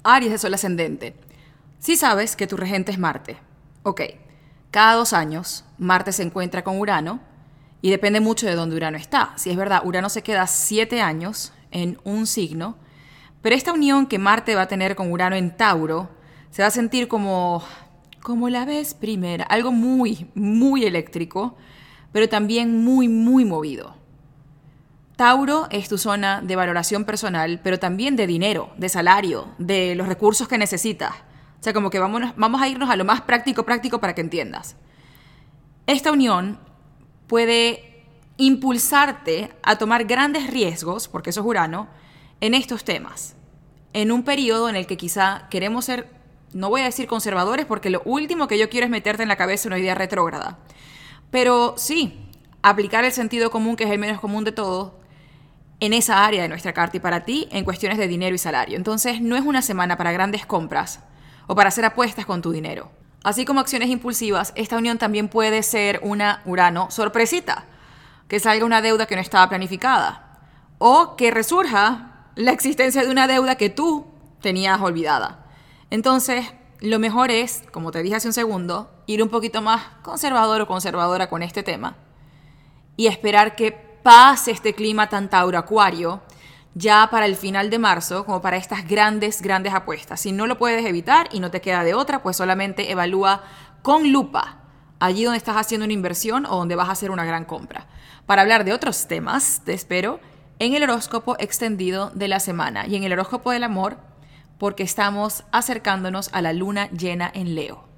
Aries de Sol ascendente. Sí sabes que tu regente es Marte. Ok, cada 2 años Marte se encuentra con Urano y depende mucho de dónde Urano está. Si es verdad, Urano se queda 7 años en un signo, pero esta unión que Marte va a tener con Urano en Tauro se va a sentir como la vez primera, algo muy, muy eléctrico, pero también muy, muy movido. Tauro es tu zona de valoración personal, pero también de dinero, de salario, de los recursos que necesitas. O sea, como que vamos a irnos a lo más práctico para que entiendas. Esta unión puede impulsarte a tomar grandes riesgos, porque eso es Urano, en estos temas. En un periodo en el que quizá queremos ser, no voy a decir conservadores, porque lo último que yo quiero es meterte en la cabeza una idea retrógrada. Pero sí, aplicar el sentido común, que es el menos común de todo, en esa área de nuestra carta y para ti en cuestiones de dinero y salario. Entonces no es una semana para grandes compras o para hacer apuestas con tu dinero. Así como acciones impulsivas, esta unión también puede ser una Urano sorpresita, que salga una deuda que no estaba planificada o que resurja la existencia de una deuda que tú tenías olvidada. Entonces, lo mejor es, como te dije hace un segundo, ir un poquito más conservador o conservadora con este tema y esperar que pase este clima tan Tauro-Acuario ya para el final de marzo, como para estas grandes, grandes apuestas. Si no lo puedes evitar y no te queda de otra, pues solamente evalúa con lupa allí donde estás haciendo una inversión o donde vas a hacer una gran compra. Para hablar de otros temas, te espero en el horóscopo extendido de la semana y en el horóscopo del amor, porque estamos acercándonos a la luna llena en Leo.